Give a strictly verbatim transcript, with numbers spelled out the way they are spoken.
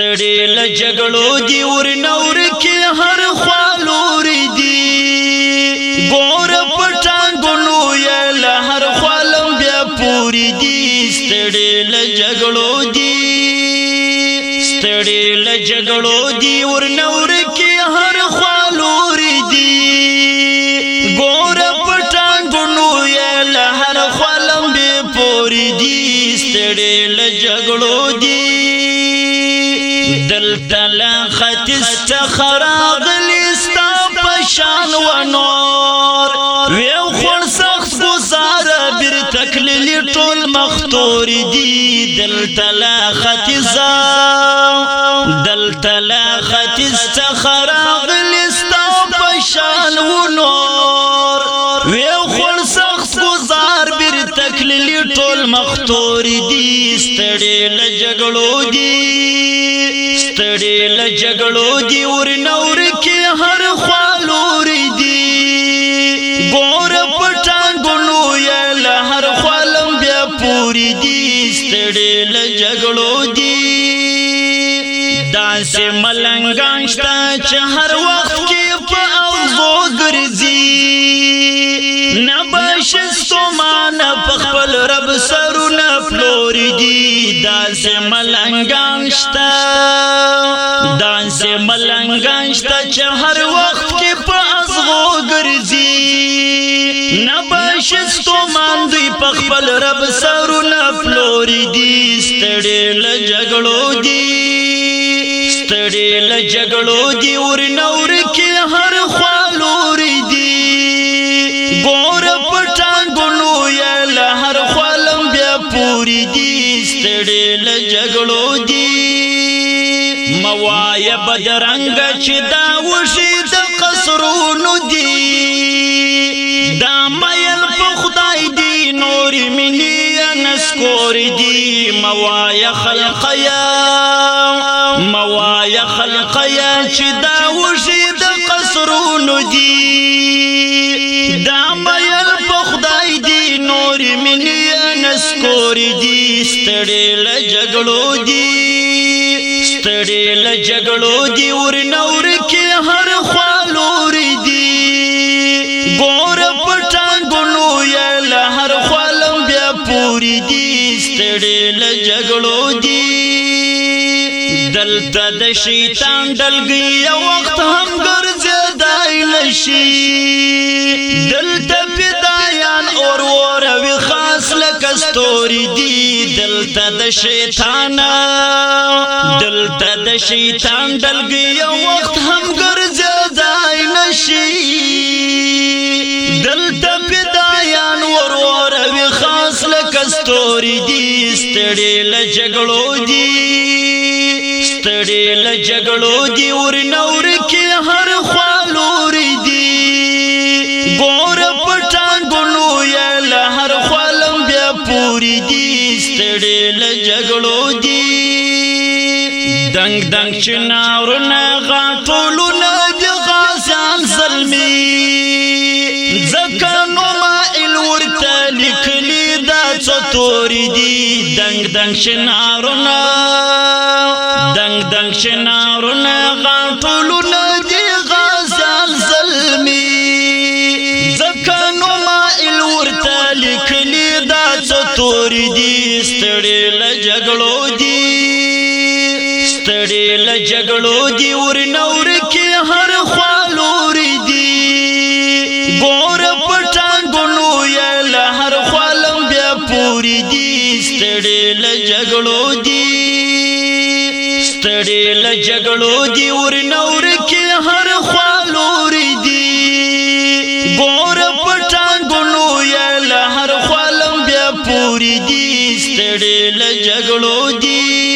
ستړي له جګړو دي ورنور کې هر خوا لوري دي ګور پټانګونو یې له هر خوا لمبیا پوری دي ستړي له جګړو دي ستړي له جګړو دي ورنور کې هر خوا لوري دي ګور پټانګونو یې له هر خوا لمبیا پوری دي ستړي له جګړو دي دلته لا ختست خراغلی ستا پشان و نور ویو خور سخت گزاره بیر تکلیلی طول مختور دی دلته لا ختزا دلته لا ختست خراغلی ستا پشان و نور ویو خور سخت گزار بیر تکلیلی طول مختور دی ستړي له جګړو دی ستړي له جګړو دي ورنور کې هر خوا لوري دي ګور پټانګونو یې له هر خوا لمبیا پوری دي ستړي له جګړو دي داسې ملنګان شته چې هر وخت کې په اوزو ګرځي نه بش ستومان په خپل رب سرونه پلوري دي داسې ملنګان شته داسې ملنګان شته چې هر وخت کې په ازغو ګرځي نه بش ستومان دوی په خپل رب سرونه پلوري دي ستړي له جګړو دي ستړي له جګړو دي ورنور کې هر خوا لوري دي ګور پټانګونو یې له هر خوا لمبیا پوری دي ستړي له جګړو دي موایا بدرنګ چې دا وشي د قصرونو دي دا مایل په خدای دی نورې مینې نسکور دي موایا خلقیا موایا خلقیا چې دا وشي د قصرونو دي دا مایل په خدای دی نورې مینې نسکور دي ستړي له جګړو دي ستړي له جګړو دي ورنور کې هر خوا لوري دي ګور پټانګونو یې له هر خوا لمبیا پوری دي ستړي له جګړو دي دلته د شیطان ډلګي یو وخت هم ګرځېدای نشي دلته فدایان اور وروي خاص لکه ستوري دي دلته د شیطان دلته د شیطان ډلګي یو وخت هم ګرځېدای نشي دلته فدایان اور وروي خاص لکه ستوري دي ستړي له جګړو دي ستړي له جګړو دي ورنور کې هر خوا لوري دي ګور پټانګونو یې له هر خوا لمبیا پوری دي ستړي له جګړو دي دنګ دنګ چنارونه غاټولونه دي غازیان زلمي ځکه نو مائل ورته لیکلي دا څه توري دي دنګ دنګ چنارونه دنګ دنګ چنارونه غاټولونه دي غازیان زلمي ځکه نو مائل ورته لیکلي دا څه توري دي ستړي له جګړو دي ستړي له جګړو دي ورنور کې هر خوا لوري دي ګور پټانګونو یې له هر خوا لمبیا پوری دي ستړي له جګړو دي ستړي له جګړو دي ورنور کې هر خوا لوري دي ګور پټانګونو یې له هر خوا لمبیا پوری دي ستړي له جګړو دي